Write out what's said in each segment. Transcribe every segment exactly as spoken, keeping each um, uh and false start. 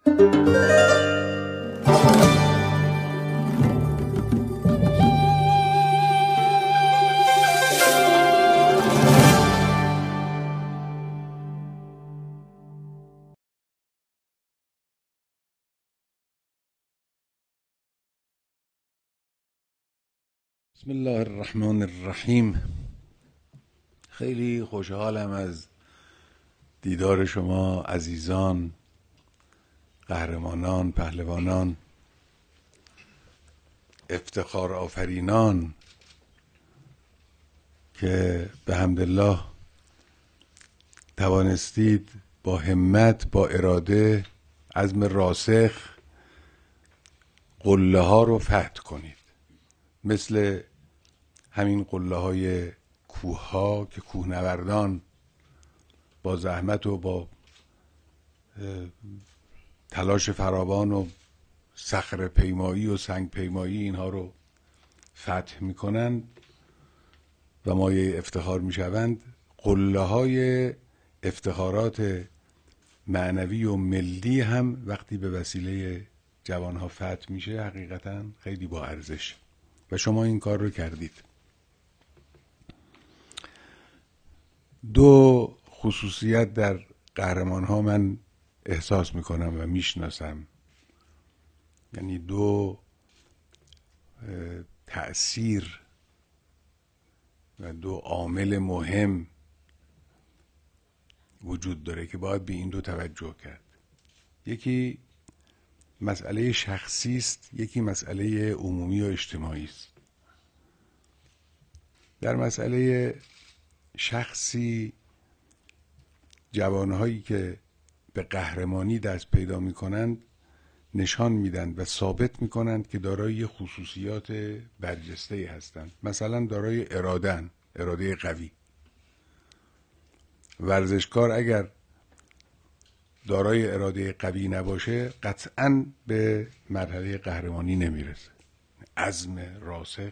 بسم الله الرحمن الرحیم. خیلی خوشحالم از دیدار شما عزیزان، قهرمانان، پهلوانان، افتخار آفرینان که به حمدالله توانستید با همت، با اراده، عزم راسخ قله ها رو فتح کنید. مثل همین قله های کوه ها که کوهنوردان با زحمت و با تلاش فراوان و صخره پیمایی و سنگ پیمایی اینها رو فتح میکنند و مایه افتخار میشوند. قله های افتخارات معنوی و ملی هم وقتی به وسیله جوان ها فتح میشه حقیقتا خیلی با ارزش و شما این کار رو کردید. دو خصوصیت در قهرمان ها من احساس میکنم و میشناسم، یعنی دو تأثیر و دو عامل مهم وجود داره که باید به این دو توجه کرد. یکی مسئله شخصی است، یکی مسئله عمومی و اجتماعی است. در مسئله شخصی جوانهایی که به قهرمانی دست پیدا می کنند نشان میدن و ثابت می کنند که دارای خصوصیات برجسته هستند. مثلا دارای اراده‌اند، اراده قوی. ورزشکار اگر دارای اراده قوی نباشه قطعاً به مرحله قهرمانی نمیرسه. عزم راسخ.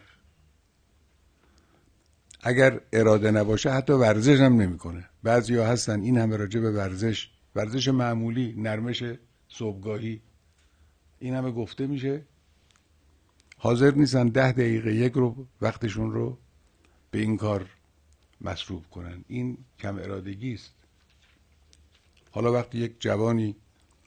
اگر اراده نباشه حتی ورزش هم نمیکنه. بعضیا هستن این همه راجع به ورزش، ورزش معمولی، نرمش صبحگاهی، این همه گفته میشه، حاضر نیستن ده دقیقه یک رو وقتشون رو به این کار مصروف کنن. این کم ارادگی است. حالا وقتی یک جوانی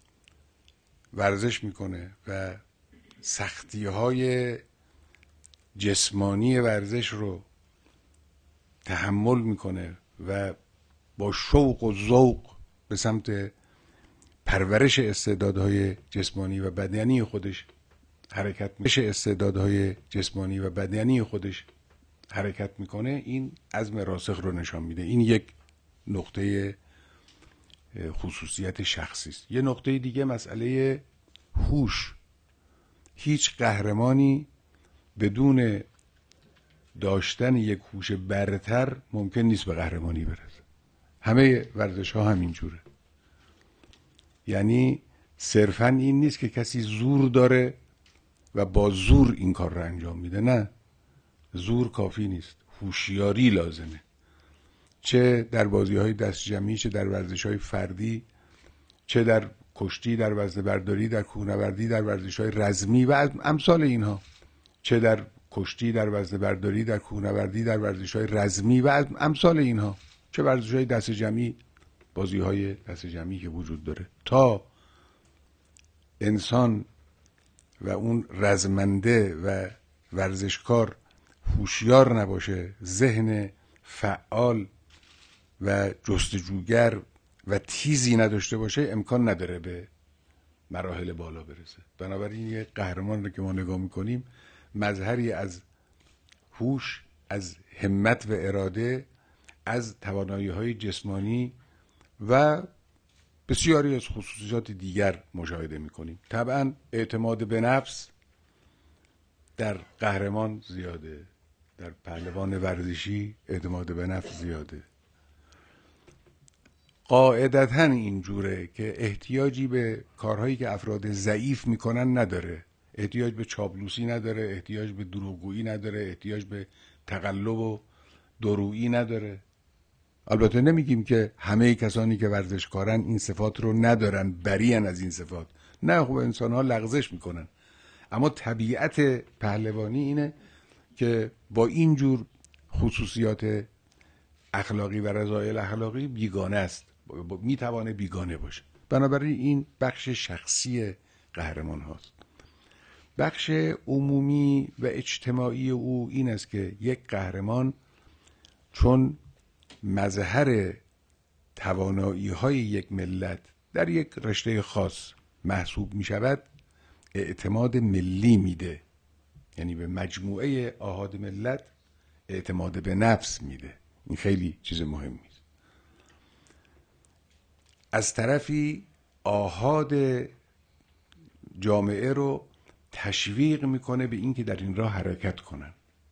ورزش میکنه و سختی های جسمانی ورزش رو تحمل میکنه و با شوق و ذوق به سمت پرورش استعدادهای جسمانی و بدنی خودش حرکت میکنه استعدادهای جسمانی و بدنی خودش حرکت میکنه، این عزم راسخ رو نشان میده. این یک نقطه خصوصیت شخصی است. یه نقطه دیگه مسئله هوش. هیچ قهرمانی بدون داشتن یک هوش برتر ممکن نیست به قهرمانی برسه. همه ورزش ها همین جوره. یعنی صرفا این نیست که کسی زور داره و با زور این کار رو انجام میده. نه، زور کافی نیست، هوشیاری لازمه. چه در بازی های دست جمعی، چه در ورزش های فردی، چه در کشتی، در وزنه برداری، در کوهنوردی، در ورزش های رزمی و امثال اینها، چه در کشتی، در وزنه برداری، در کوهنوردی، در ورزش های رزمی و امثال اینها، چه ورزش های دست جمعی، بازی های دست جمعی که وجود داره. تا انسان و اون رزمنده و ورزشکار هوشیار نباشه، ذهن فعال و جستجوگر و تیزی نداشته باشه، امکان نداره به مراحل بالا برسه. بنابراین یه قهرمان رو که ما نگاه میکنیم مظهری از هوش، از همت و اراده، از توانایی‌های جسمانی و بسیاری از خصوصیات دیگر مشاهده میکنیم. طبعا اعتماد به نفس در قهرمان زیاده، در پهلوان ورزشی اعتماد به نفس زیاده. قاعدتاً اینجوره که احتیاجی به کارهایی که افراد ضعیف میکنن نداره. احتیاج به چاپلوسی نداره، احتیاج به دروغگویی نداره، احتیاج به تقلب و درویی نداره. البته نمیگیم که همه کسانی که ورزشکارن این صفات رو ندارن، بریان از این صفات. نه، خب انسان ها لغزش میکنن، اما طبیعت پهلوانی اینه که با اینجور خصوصیات اخلاقی و رذایل اخلاقی بیگانه است، میتوانه بیگانه باشه. بنابراین این بخش شخصی قهرمان هاست. بخش عمومی و اجتماعی او این است که یک قهرمان چون مظهر توانایی های یک ملت در یک رشته خاص محسوب می شود، اعتماد ملی میده، یعنی به مجموعه آحاد ملت اعتماد به نفس میده. این خیلی چیز مهمی است. از طرفی آحاد جامعه رو تشویق میکنه به اینکه در این راه حرکت کنن.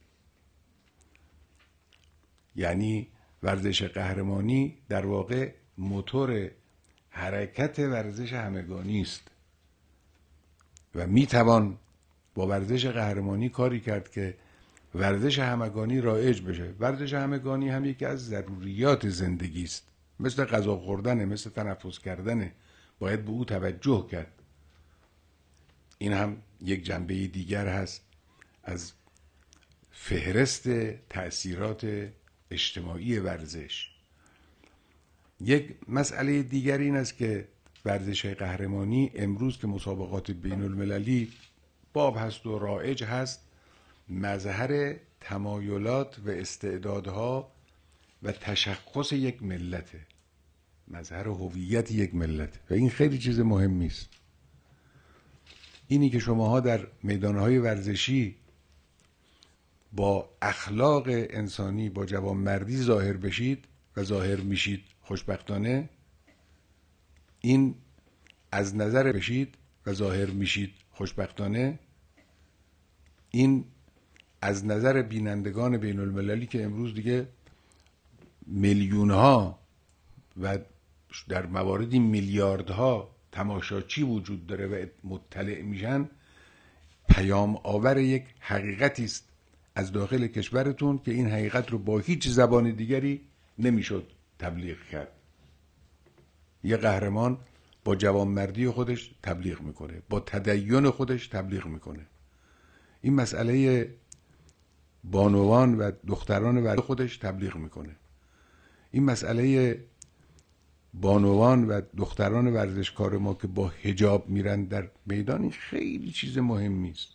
یعنی ورزش قهرمانی در واقع موتور حرکت ورزش همگانی است و میتوان با ورزش قهرمانی کاری کرد که ورزش همگانی رایج بشه. ورزش همگانی هم یکی از ضروریات زندگی است، مثل غذا خوردنه، مثل تنفس کردنه، باید به او توجه کرد. این هم یک جنبه دیگر هست از فهرست تأثیرات اجتماعی ورزش. یک مسئله دیگر این است که ورزش قهرمانی امروز که مسابقات بین المللی باب هست و رایج هست، مظهر تمایلات و استعدادها و تشخص یک ملته، مظهر هویت یک ملت، و این خیلی چیز مهمی است. اینی که شماها در میدانهای ورزشی با اخلاق انسانی، با جوانمردی ظاهر بشید و ظاهر میشید خوشبختانه، این از نظر بشید و ظاهر میشید خوشبختانه، این از نظر بینندگان بین المللی که امروز دیگه میلیون ها و در مواردی میلیاردها تماشاچی وجود داره و مطلع میشن، پیام آور یک حقیقتی است از داخل کشورتون که این حقیقت رو با هیچ زبان دیگری نمیشد تبلیغ کرد. یه قهرمان با جوانمردی خودش تبلیغ میکنه، با تدین خودش تبلیغ میکنه. این مسئله بانوان و دختران ورزشکار خودش تبلیغ میکنه. این مسئله بانوان و دختران ورزشکار ما که با حجاب میرن در میدان، این خیلی چیز مهمی است.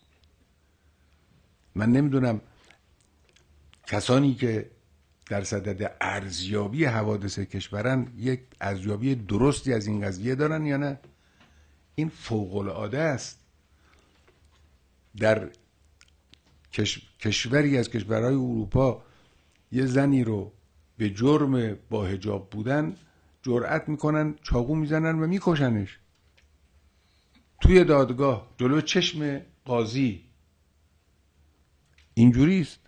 من نمیدونم کسانی که در صدد ارزیابی حوادث کشورن یک ارزیابی درستی از این قضیه دارن یا نه. این فوق العاده است. در کش... کشوری از کشورهای اروپا یه زنی رو به جرم با حجاب بودن جرأت میکنن چاقو میزنن و میکشنش توی دادگاه جلو چشم قاضی. اینجوری است.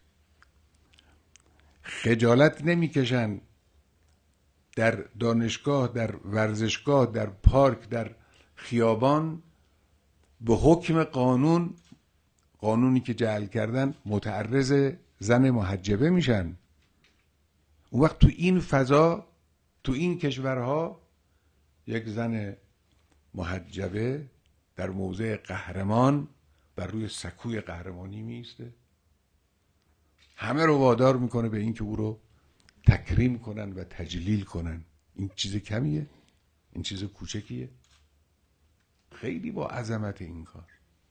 خجالت نمیکشن در دانشگاه، در ورزشگاه، در پارک، در خیابان به حکم قانون، قانونی که جعل کردن، متعرض زن محجبه میشن. اون وقت تو این فضا، تو این کشورها، یک زن محجبه در موضع قهرمان بر روی سکوی قهرمانی میسته، همه رو وادار میکنه به این که او رو تکریم کنن و تجلیل کنن. این چیز کمیه؟ این چیز کوچکیه؟ خیلی با عظمت این کار.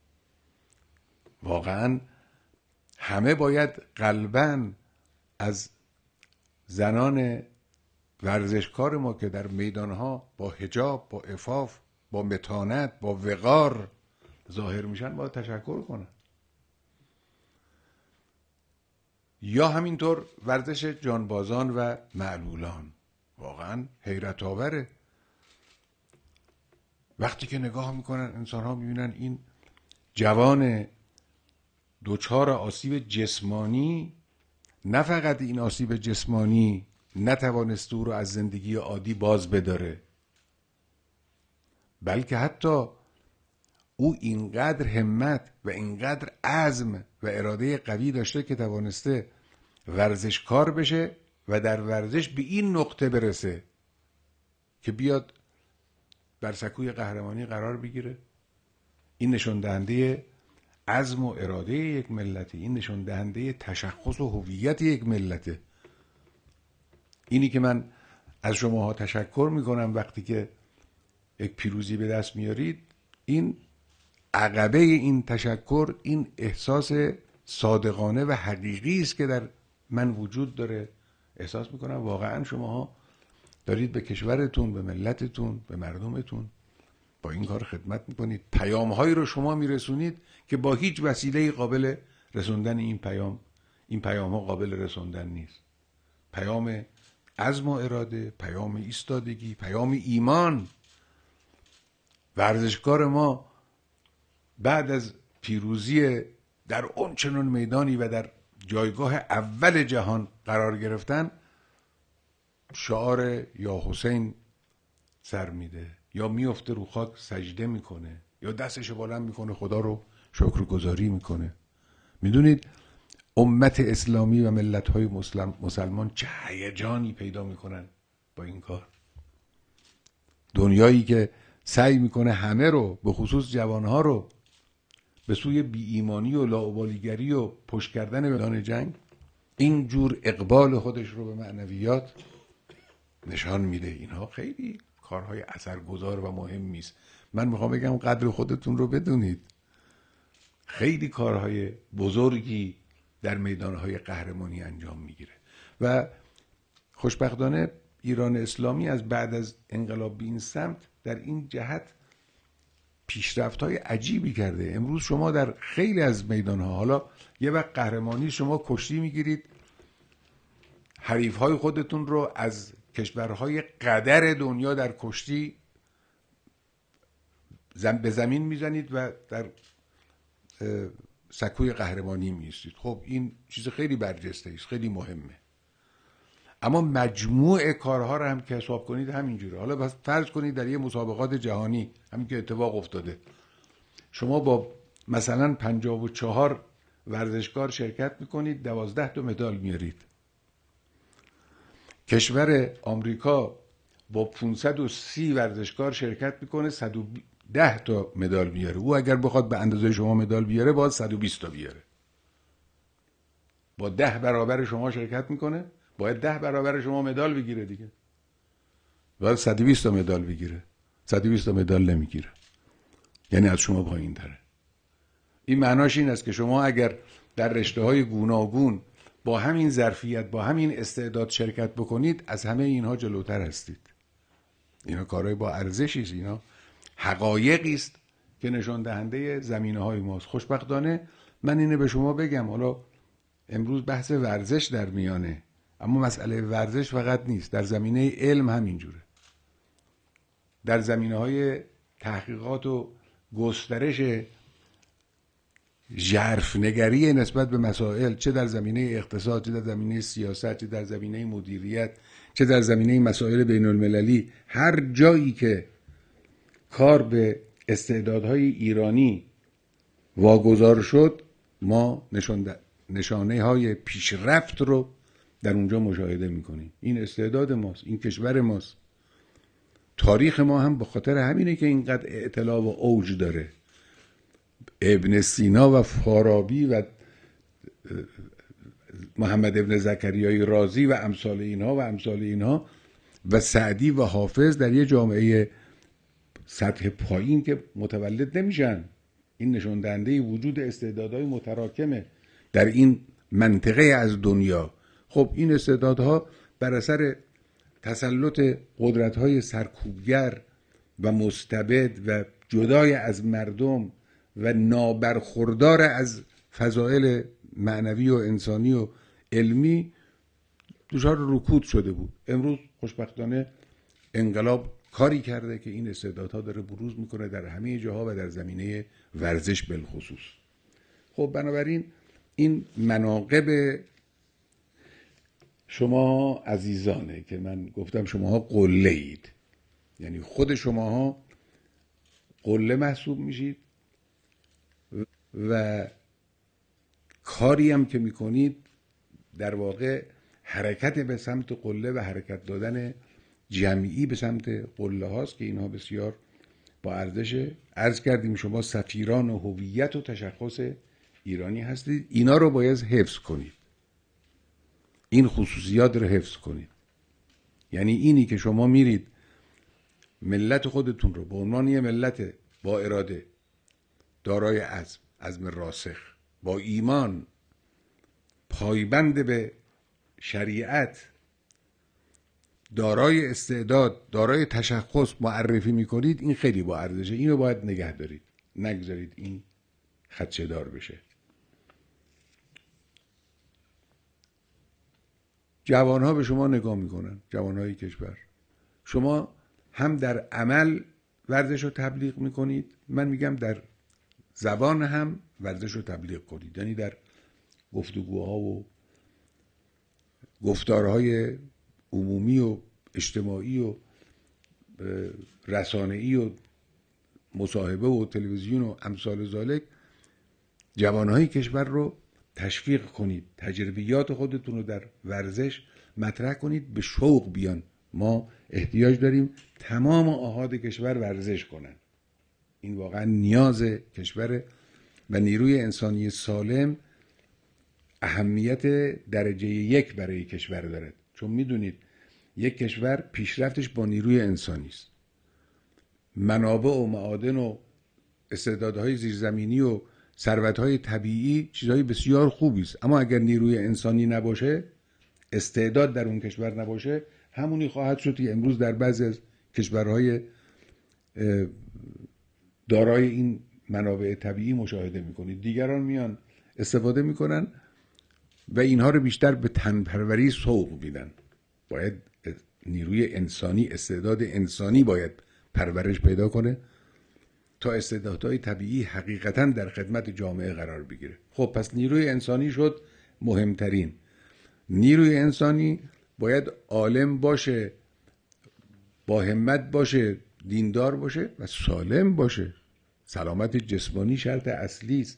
واقعا همه باید قلباً از زنان ورزشکار ما که در میدانها با حجاب، با عفاف، با متانت، با وقار ظاهر میشن باید تشکر کنن. یا همینطور ورزش جانبازان و معلولان واقعا حیرت آوره. وقتی که نگاه میکنن انسان ها میبینن این جوان دوچار آسیب جسمانی، نه فقط این آسیب جسمانی نتوانسته او رو از زندگی عادی باز بداره، بلکه حتی او اینقدر همت و اینقدر عزم و اراده قوی داشته که توانسته ورزشکار بشه و در ورزش به این نقطه برسه که بیاد بر سکوی قهرمانی قرار بگیره. این نشان دهنده عزم و اراده یک ملته، این نشان دهنده تشخص و هویت یک ملته. اینی که من از شماها تشکر میکنم وقتی که یک پیروزی به دست میارید، این عقبه این تشکر این احساس صادقانه و حقیقی است که در من وجود داره. احساس میکنم واقعا شماها دارید به کشورتون، به ملتتون، به مردمتون با این کار خدمت میکنید. پیامهایی رو شما میرسونید که با هیچ وسیله قابل رسوندن این پیام این پیام ها قابل رسوندن نیست. پیام عزم و اراده، پیام ایستادگی، پیام ایمان. ورزشکار ما بعد از پیروزی در اون چنون میدانی و در جایگاه اول جهان قرار گرفتن، شعار یا حسین سر میده، یا میفته رو خاک سجده میکنه، یا دستش بلند میکنه خدا رو شکرگزاری میکنه. میدونید امت اسلامی و ملت‌های مسلم مسلمان چه هیجانی پیدا میکنن با این کار. دنیایی که سعی میکنه همه رو، به خصوص جوانها رو، به سوی بی ایمانی و لاابالیگری و پشت کردن میدان جنگ، اینجور اقبال خودش رو به معنویات نشان میده. اینها خیلی کارهای اثرگذار و مهمی است. من میخوام بگم قدر خودتون رو بدونید. خیلی کارهای بزرگی در میدانهای قهرمانی انجام میگیره و خوشبختانه ایران اسلامی از بعد از انقلاب به این سمت در این جهت پیشرفت‌های عجیبی کرده. امروز شما در خیلی از میدانها، حالا یه وقت قهرمانی شما کشتی میگیرید، حریف‌های خودتون رو از کشورهای قدر دنیا در کشتی زم به زمین میزنید و در سکوی قهرمانی میستید. خب این چیز خیلی برجسته است، خیلی مهمه. اما مجموع کارها رو هم که حساب کنید همینجوره. حالا بس فرض کنید در یه مسابقات جهانی همین که اتفاق افتاده، شما با مثلا پنجاه و چهار ورزشکار شرکت میکنید، دوازده تا مدال میارید. کشور آمریکا با پانصد و سی ورزشکار شرکت میکنه، صد و ده تا مدال بیاره. او اگر بخواد به اندازه شما مدال بیاره باید صد و بیست تا بیاره. با ده برابر شما شرکت میکنه، باید ده برابر شما مدال بگیره دیگه. باید صد و بیست تا مدال بگیره. صد و بیست تا مدال نمیگیره. یعنی از شما پایین تره. این معناش این است که شما اگر در رشته‌های گوناگون با همین ظرفیت، با همین استعداد شرکت بکنید، از همه اینها جلوتر هستید. اینا کارهای با ارزشی است، اینا حقایقی است که نشان دهنده زمینه‌های ماست. خوشبختانه من اینو به شما بگم، حالا امروز بحث ورزش در میانه، اما مسئله ورزش فقط نیست، در زمینه علم همینجوره. در زمینه‌های تحقیقات و گسترش ژرف‌نگری نسبت به مسائل، چه در زمینه اقتصاد، چه در زمینه سیاست، چه در زمینه مدیریت، چه در زمینه مسائل بین المللی، هر جایی که کار به استعدادهای ایرانی واگذار شد، ما نشان نشانه های پیشرفت رو در اونجا مشاهده میکنیم. این استعداد ماست، این کشور ماست. تاریخ ما هم به خاطر همینه که اینقدر اطلاع و اوج داره. ابن سینا و فارابی و محمد ابن زکریای رازی و امثال اینها و امثال اینها و سعدی و حافظ در یه جامعه سطح پایین که متولد نمیشن. این نشان دهنده وجود استعدادهای متراکمه در این منطقه از دنیا. خب این استعدادها بر اثر تسلط قدرت‌های سرکوبگر و مستبد و جدای از مردم و نابرخوردار از فضائل معنوی و انسانی و علمی دچار رکود شده بود. امروز خوشبختانه انقلاب کاری کرده که این استعدادها داره بروز میکنه در همه جاها و در زمینه ورزش بالخصوص. خب بنابراین این مناقب شما عزیزانه که من گفتم شماها قله اید، یعنی خود شماها قله محسوب میشید و کاری هم که میکنید در واقع حرکت به سمت قله و حرکت دادن جمعی به سمت قله هاست که اینها بسیار با ارزش. عرض کردیم شما سفیران و هویت و تشخص ایرانی هستید، اینا رو باید حفظ کنید، این خصوصیات رو حفظ کنید. یعنی اینی که شما میرید ملت خودتون رو به عنوان یه ملت با اراده، دارای عزم، عزم راسخ، با ایمان، پایبند به شریعت، دارای استعداد، دارای تشخص معرفی میکنید، این خیلی با ارزشه. اینو باید نگه دارید، نگذارید این خدشه دار بشه. جوانها به شما نگاه میکنن، جوانهای کشور. شما هم در عمل ورزش رو تبلیغ میکنید، من میگم در زبان هم ورزش رو تبلیغ کنید، یعنی در گفتگوها و گفتارهای عمومی و اجتماعی و رسانه‌ای و مصاحبه و تلویزیون و امثال ذالک جوانهای کشور رو تشویق کنید، تجربیات خودتون رو در ورزش مطرح کنید، به شوق بیان. ما احتیاج داریم تمام آحاد کشور ورزش کنن، این واقعا نیاز کشور و نیروی انسانی سالم اهمیت درجه یک برای کشور دارد. چون میدونید یک کشور پیشرفتش با نیروی انسانی است. منابع و معادن و استعدادهای زیرزمینی و ثروتهای طبیعی چیزهای بسیار خوبی است، اما اگر نیروی انسانی نباشه، استعداد در اون کشور نباشه، همونی خواهد شد که امروز در بعضی از کشورهای دارای این منابع طبیعی مشاهده میکنید. دیگران میان استفاده میکنن و اینها رو بیشتر به تنپروری سوق میدن. باید نیروی انسانی، استعداد انسانی باید پرورش پیدا کنه تا استعدادهای طبیعی حقیقتا در خدمت جامعه قرار بگیره. خب پس نیروی انسانی شد مهمترین. نیروی انسانی باید عالم باشه، با همت باشه، دیندار باشه و سالم باشه. سلامت جسمانی شرط اصلی است.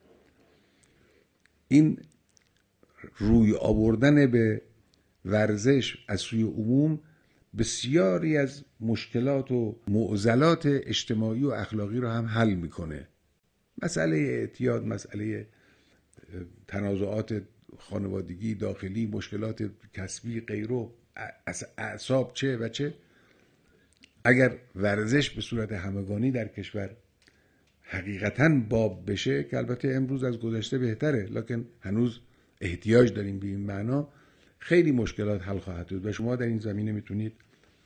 این روی آوردن به ورزش از سوی عموم بسیاری از مشکلات و معضلات اجتماعی و اخلاقی رو هم حل میکنه. مسئله اعتیاد، مسئله تنازعات خانوادگی داخلی، مشکلات کسبی غیره، اعصاب چه و چه، اگر ورزش به صورت همگانی در کشور حقیقتاً باب بشه، که البته امروز از گذشته بهتره، لکن هنوز احتیاج داریم به این معنا، خیلی مشکلات حل خواهد بود و شما در این زمینه میتونید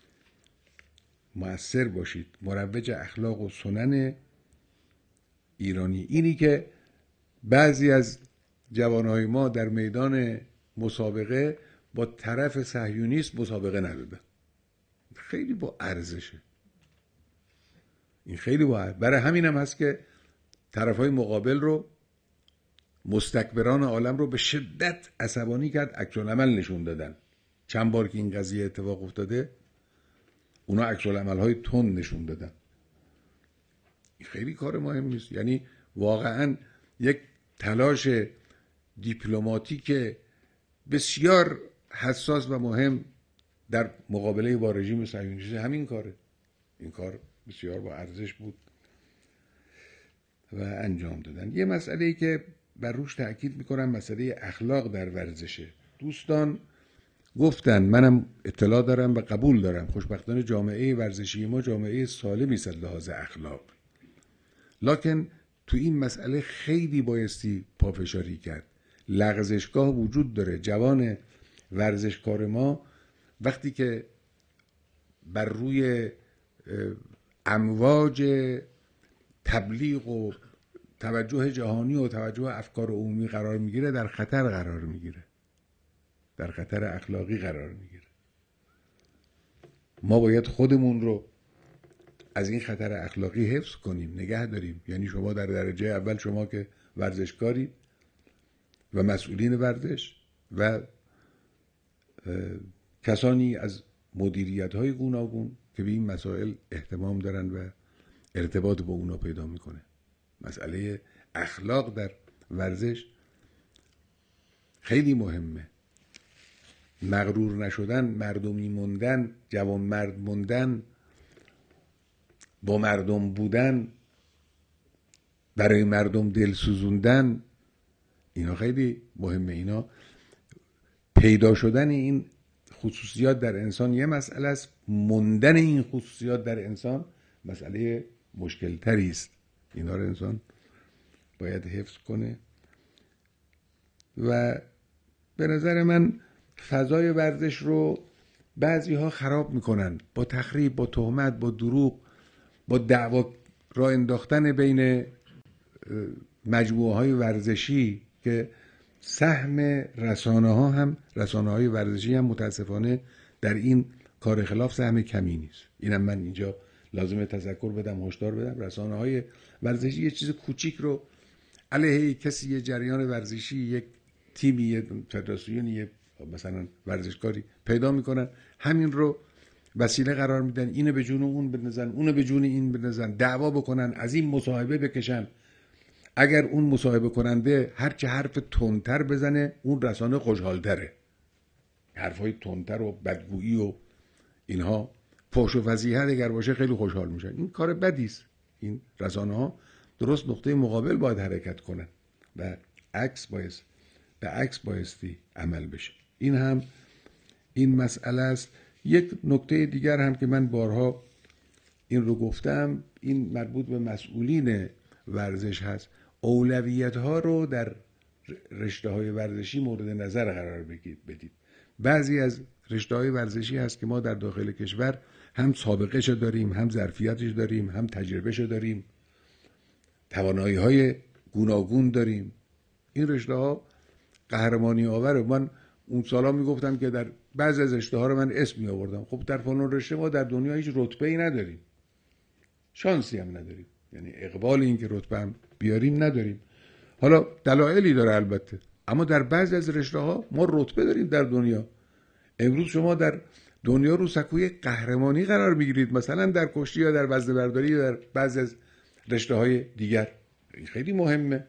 مؤثر باشید، مروج اخلاق و سنن ایرانی. اینی که بعضی از جوانهای ما در میدان مسابقه با طرف صهیونیست مسابقه ندادن، خیلی با ارزشه. این خیلی با ارزشه. برای همین هم هست که طرفهای مقابل رو، مستکبران عالم رو به شدت عصبانی کرد، عکس‌العمل نشون دادن. چند بار که این قضیه اتفاق افتاده اونا عکس‌العمل‌های تند نشون دادن. این خیلی کار مهمی است. یعنی واقعا یک تلاش دیپلماتیک بسیار حساس و مهم در مقابله با رژیم صهیونیستی همین کاره. این کار بسیار با ارزش بود و انجام دادن. یه مسئله‌ای که بر روش تأکید میکنم مسئله اخلاق در ورزشه. دوستان گفتن، منم اطلاع دارم و قبول دارم، خوشبختانه جامعه ورزشی ما جامعه سالمی است از لحاظ اخلاق، لکن تو این مسئله خیلی بایستی پافشاری کرد. لغزشگاه وجود داره. جوان ورزشکار ما وقتی که بر روی امواج تبلیغ و توجه جهانی و توجه افکار عمومی قرار میگیره، در خطر قرار میگیره، در خطر اخلاقی قرار میگیره. ما باید خودمون رو از این خطر اخلاقی حفظ کنیم، نگه داریم. یعنی شما در درجه اول، شما که ورزشکاری و مسئولین ورزش و کسانی از مدیریت‌های گوناگون که به این مسائل اهتمام دارن و ارتباط با اونا پیدا میکنه. مسئله اخلاق در ورزش خیلی مهمه. مغرور نشدن، مردمی موندن، جوان مرد موندن، با مردم بودن، برای مردم دل سوزوندن، اینا خیلی مهمه. اینا پیدا شدن این خصوصیات در انسان یه مسئله است، موندن این خصوصیات در انسان مسئله مشکل تری است. اینا رو انسان باید حفظ کنه. و به نظر من فضای ورزش رو بعضی ها خراب میکنن با تخریب، با تهمت، با دروغ، با دعوا را انداختن بین مجموعه های ورزشی که سهم رسانه ها هم رسانه های ورزشی هم متاسفانه در این کار خلاف سهم کمی نیست. اینم من اینجا لازمه تذکر بدم، هشدار بدم. رسانه های ورزشی یه چیز کوچیک رو علیه کسی، یه جریان ورزشی، یک تیمی، یه فدراسیونی، یه مثلا ورزشکاری پیدا میکنن، همین رو وسیله قرار میدن، اینو به جون اون بندازن، اونو به جون این بندازن، دعوا بکنن، از این مصاحبه بکشن. اگر اون مصاحبه کننده هر چه حرف تندتر بزنه، اون رسانه خوشحالتره. حرفای تندتر و بدگویی و اینها، فحش و فضیحت اگر باشه خیلی خوشحال میشن. این کار بدی است. این رسانه ها درست نقطه مقابل باید حرکت کنن و عکس باید به عکس بایستی عمل بشه. این هم این مسئله است. یک نکته دیگر هم که من بارها این رو گفتم، این مربوط به مسئولین ورزش هست. اولویت ها رو در رشته های ورزشی مورد نظر قرار بدید. بعضی از رشته های ورزشی هست که ما در داخل کشور هم سابقه شو داریم، هم ظرفیتش داریم، هم تجربه شو داریم، توانایی های گوناگون داریم. این رشته ها قهرمانی آوره. من اون سالا میگفتم که در بعضی از رشته ها رو من اسم می آوردم. خب در فلان رشته ما در دنیا هیچ رتبه‌ای نداریم، شانسی هم نداریم، یعنی اقبال این که رتبه هم بیاریم نداریم. حالا دلایلی داره البته، اما در بعضی از رشته ها ما رتبه داریم در دنیا. امروز شما در دنیا رو سکوی قهرمانی قرار میگیرید، مثلا در کشتی یا در وزنه برداری یا در بعضی از رشته های دیگر. این خیلی مهمه.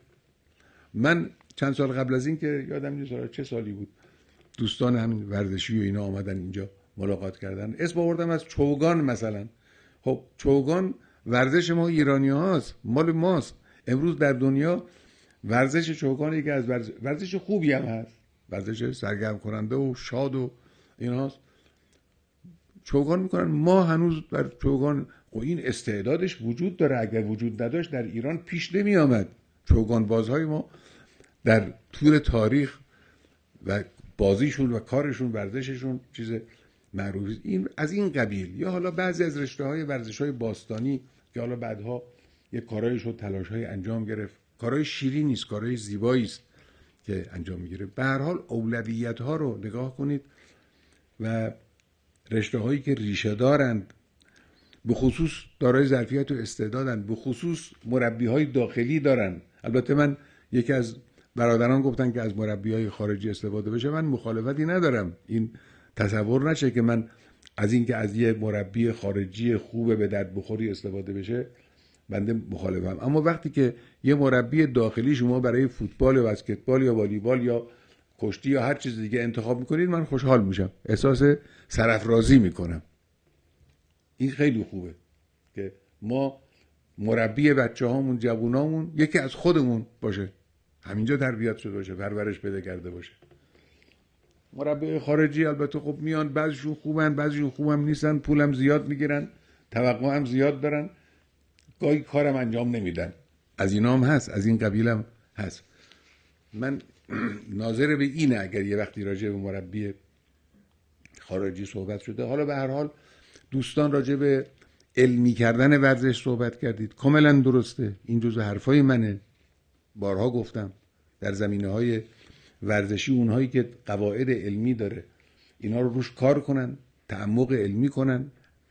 من چند سال قبل از این که یادم نیست چه سالی بود، دوستان همین ورزشی و اینا آمدن اینجا ملاقات کردن، اسم آوردم از چوگان مثلا. خب چوگان ورزش ما ایرانی هاست، مال ماست. امروز در دنیا ورزش چوگان یکی از ورزش, ورزش خوبی هم هست، ورزش سرگرم کننده و شاد و این هاست. چوگان میکنن. ما هنوز در چوگان، خب این استعدادش وجود داره، اگر وجود نداشت در ایران پیش نمی آمد. چوگان بازهای ما در طول تاریخ و بازیشون و کارشون، ورزششون چیز معروفی این از این قبیل. یا حالا بعضی از رشته‌های ورزش‌های باستانی که حالا بعدها یک کارهای شد، تلاش‌های انجام گرفت، کارهای شیرین نیست، کارهای زیبایی است که انجام میگیره. به هر حال اولویت‌ها رو نگاه کنید و رشته‌هایی که ریشه دارند، به خصوص دارای ظرفیت و استعدادند، به خصوص مربی‌های داخلی دارن. البته من یکی از برادران گفتن که از مربی‌های خارجی استفاده بشه، من مخالفتی ندارم. این تصور نشه که من از این که از یه مربی خارجی خوبه به درد بخوری استفاده بشه بنده مخالفم. اما وقتی که یه مربی داخلی شما برای فوتبال و بسکتبال یا والیبال یا کشتی یا هر چیز دیگه انتخاب میکنید، من خوشحال میشم، احساس سرافرازی میکنم. این خیلی خوبه که ما مربی بچه هامون، جوونامون یکی از خودمون باشه، همینجا تربیت شده باشه، پرورش بده کرده باشه. مربی خارجی البته خب میان، بعضیشون خوبن، بعضیشون خوبم نیستن، پولم زیاد میگیرن، توقع هم زیاد دارن، گاهی کارم انجام نمیدن. از اینا هم هست، از این قبیل هم هست. من ناظر به اینه اگر یه وقتی راجع به مربی خارجی صحبت شده. حالا به هر حال دوستان راجع به علمی کردن ورزش صحبت کردید، کاملا درسته، این جزء حرفای منه. بارها گفتم در زمینه‌های ورزشی اونهایی که قواعد علمی داره اینا رو روش کار کنن، تعمق علمی کنن،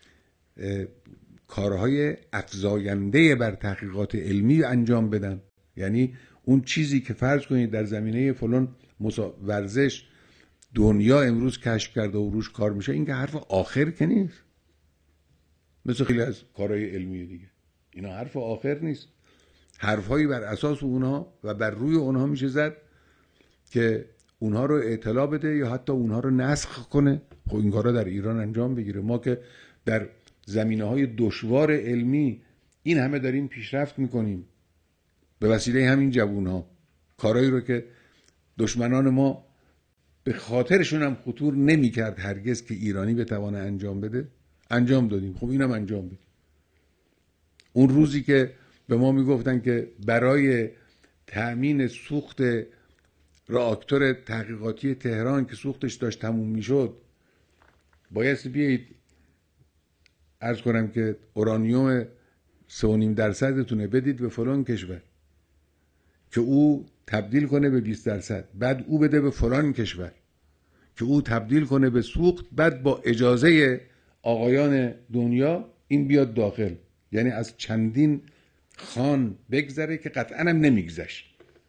کارهای افزاینده بر تحقیقات علمی انجام بدن. یعنی اون چیزی که فرض کنید در زمینه فلان ورزش دنیا امروز کشف کرده و روش کار میشه، این که حرف آخر که نیست، مثل خیلی از کارهای علمی دیگه. اینا حرف آخر نیست، حرفهایی بر اساس اونها و بر روی اونها میشه زد که اونها رو اطلاع بده یا حتی اونها رو نسخ کنه. خب این کارا در ایران انجام بگیره. ما که در زمینه‌های دشوار علمی این همه داریم پیشرفت میکنیم به وسیله همین جوونها، کارایی رو که دشمنان ما به خاطرشون هم خطور نمی‌کرد هرگز که ایرانی بتوانه انجام بده، انجام دادیم. خب اینم انجام بدیم. اون روزی که به ما میگفتن که برای تأمین سوخت راکتور تحقیقاتی تهران که سوختش داشت تموم میشد بایستی بیایید عرض کنم که اورانیوم سه و نیم درصدتونه بدید به فلان کشور که او تبدیل کنه به بیست درصد، بعد او بده به فلان کشور که او تبدیل کنه به سوخت، بعد با اجازه آقایان دنیا این بیاد داخل. یعنی از چندین خان بگذره که قطعا هم نمیگذشت.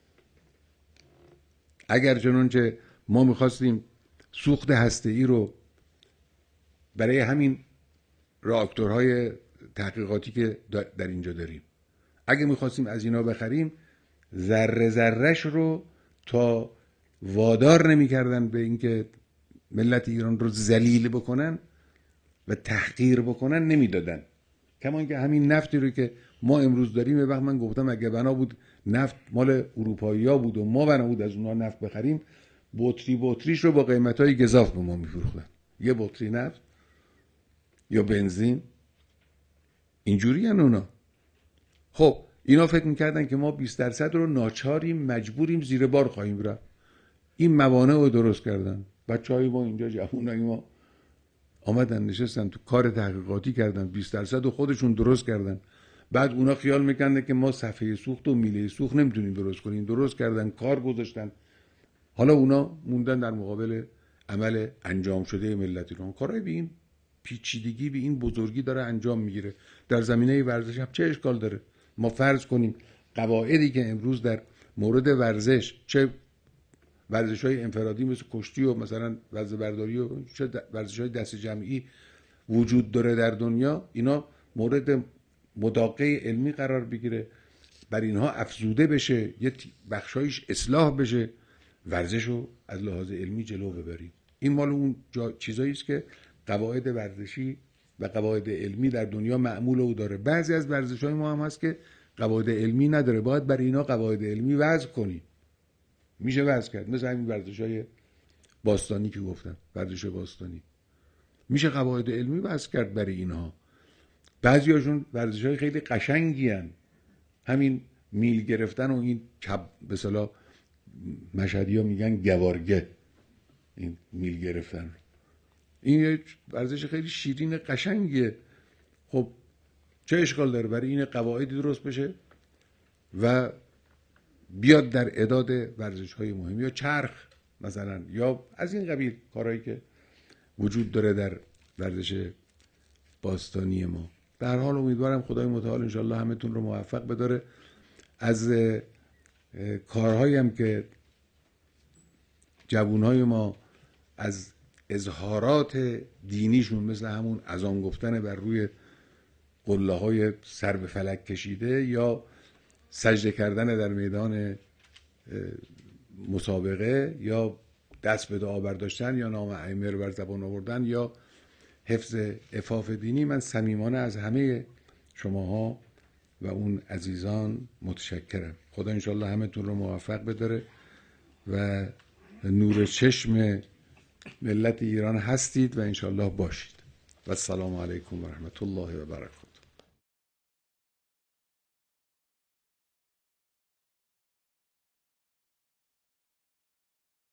اگر چنانچه ما میخواستیم سوخت هسته‌ای رو برای همین راکتورهای تحقیقاتی که در اینجا داریم، اگه میخواستیم از اینا بخریم، ذره ذرهش رو تا وادار نمیکردن به اینکه ملت ایران رو ذلیل بکنن و تحقیر بکنن، نمیدادن. کما اینکه همین نفتی رو که ما امروز داریم، یه وقت من گفتم اگه بنا بود نفت مال اروپایی‌ها بود و ما بنا بود از اونها نفت بخریم، بطری بطریش رو با قیمت‌های گزاف به ما میفروختن. یه بطری نفت یا بنزین اینجوری ان اونا. خب اینا فکر میکردن که ما بیست درصد رو ناچاریم، مجبوریم زیر بار خواهیم رفت. این موانع رو درست کردن. بچهای ما اینجا، جوونای ما آمدن نشستن تو کار تحقیقاتی کردن، بیست درصد رو خودشون درست کردن. بعد اونا خیال میکنن که ما صفحه سوخت و میله سوخت نمیتونیم درست کنیم، درست کردن، کار گذاشتن. حالا اونا موندن در مقابل عمل انجام شده ملت ایران. کارای به این پیچیدگی، به این بزرگی داره انجام میگیره. در زمینه ورزش هم چه اشکال داره؟ ما فرض کنیم قواعدی که امروز در مورد ورزش، چه ورزش‌های انفرادی مثل کشتی و مثلا وزنه برداری و چه ورزش‌های دست جمعی وجود داره در دنیا، اینا مورد مداقه علمی قرار بگیره، بر اینها افزوده بشه، یه بخشایش اصلاح بشه، ورزش رو از لحاظ علمی جلو ببریم. این مال اون چیزایی است که قواعد ورزشی و قواعد علمی در دنیا معمول او داره. بعضی از ورزش‌های ما هم هست که قواعد علمی نداره، باید برای اینا قواعد علمی وضع کنیم. میشه وضع کرد، مثل همین ورزش‌های باستانی که گفتم، ورزش باستانی میشه قواعد علمی وضع کرد برای اینها. بعضیاشون ورزش‌های خیلی قشنگی هن. همین میل گرفتن و این کب به اصطلاح مشهدی‌ها میگن گوارگه، این میل گرفتن، این یک ورزش خیلی شیرین قشنگیه. خب چه اشکال داره برای این قواعدی درست بشه و بیاد در اعداد ورزش‌های مهم، یا چرخ مثلا، یا از این قبیل کارهایی که وجود داره در ورزش باستانی ما. در حال امیدوارم خدای متعال انشالله همتون رو موفق بداره. از کارهایی هم که جوانهای ما از اظهارات دینیشون، مثل همون اذان گفتن بر روی قله های سر به فلک کشیده یا سجده کردن در میدان مسابقه یا دست به دعا برداشتن یا نام ائمه رو بر زبان آوردن یا حفظ عفاف دینی، من صمیمانه از همه شماها و اون عزیزان متشکرم. خدا انشالله همتون رو موفق بداره و نور چشم ملت ایران هستید و انشالله باشید. و السلام علیکم و رحمت الله و برکاته.